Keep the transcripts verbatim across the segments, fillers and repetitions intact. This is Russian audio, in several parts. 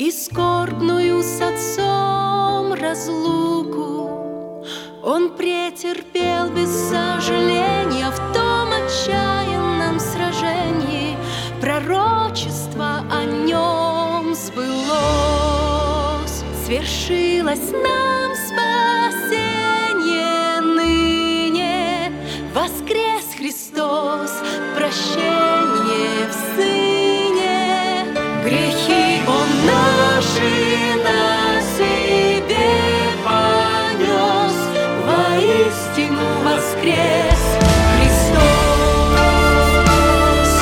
И скорбную с отцом разлуку Он претерпел без сожаления. В том отчаянном сражении пророчество о нем сбылось. Свершилось нам спасение ныне, воскрес Христос, прощение в Сыне. Грехи Он наши на себе понес, воистину воскрес Христос.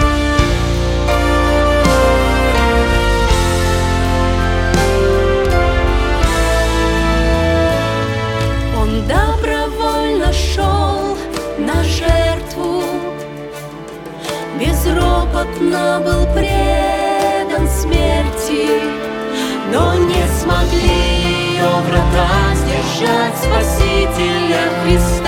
Он добровольно шел на жертву, безропотно был предан смерти, но не смогли ее врата сдержать Спасителя Христа.